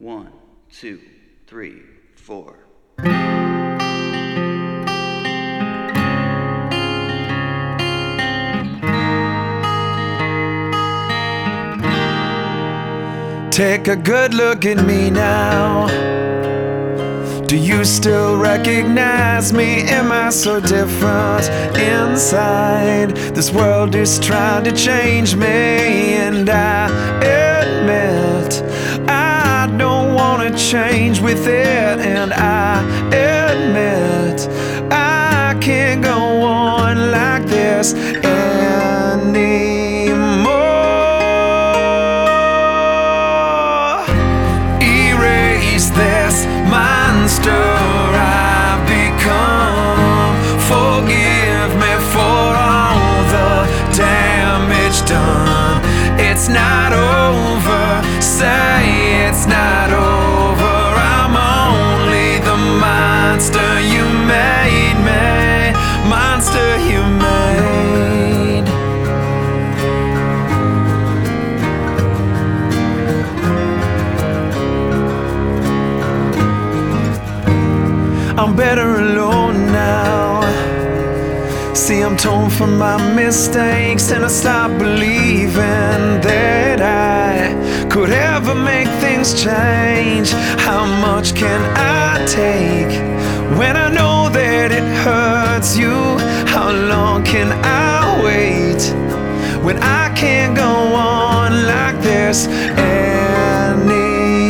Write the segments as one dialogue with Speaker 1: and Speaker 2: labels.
Speaker 1: 1, 2, 3, 4.
Speaker 2: Take a good look at me now. Do you still recognize me? Am I so different inside? This world is trying to change me, and I admit I don't want to change with it. And I admit I can't go on like this anymore. Erase this monster I've become. Forgive me for all the damage done. It's not over, say it's not over. I'm only the monster you made me, monster you made. I'm better alone now. See, I'm torn from my mistakes, and I stopped believing that I could ever make things change. How much can I take when I know that it hurts you? How long can I wait when I can't go on like this anymore?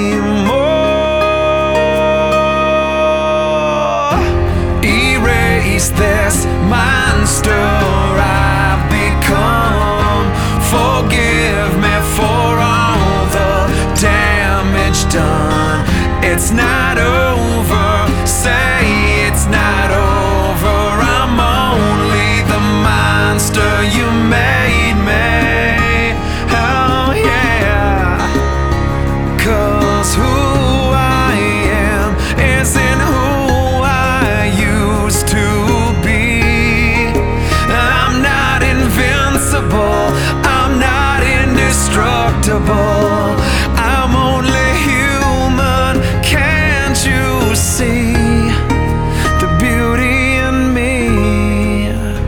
Speaker 2: Erase this monster I've become. Forgive me for all the damage done. It's not over, say it's not over. I'm only the monster you made me. Oh yeah, 'cause who I am isn't who I used to be. I'm not invincible, I'm not indestructible. I'm only human, can't you see the beauty in me?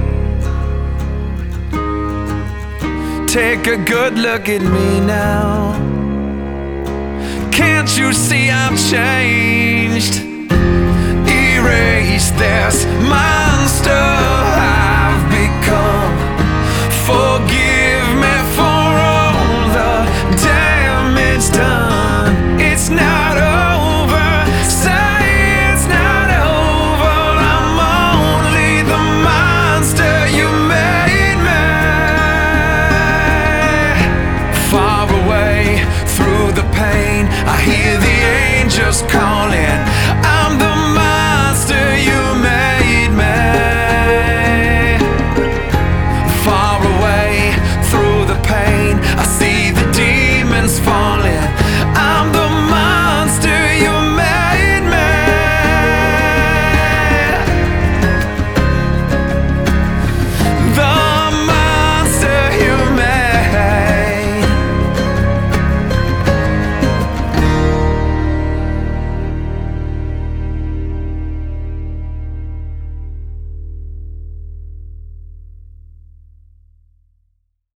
Speaker 2: Take a good look at me now. Can't you see I've changed? Erase this monster I've become. Forgive me for all the damage done. It's not over, say it's not over. I'm only the monster you made me. Far away through the pain, I hear the angels call.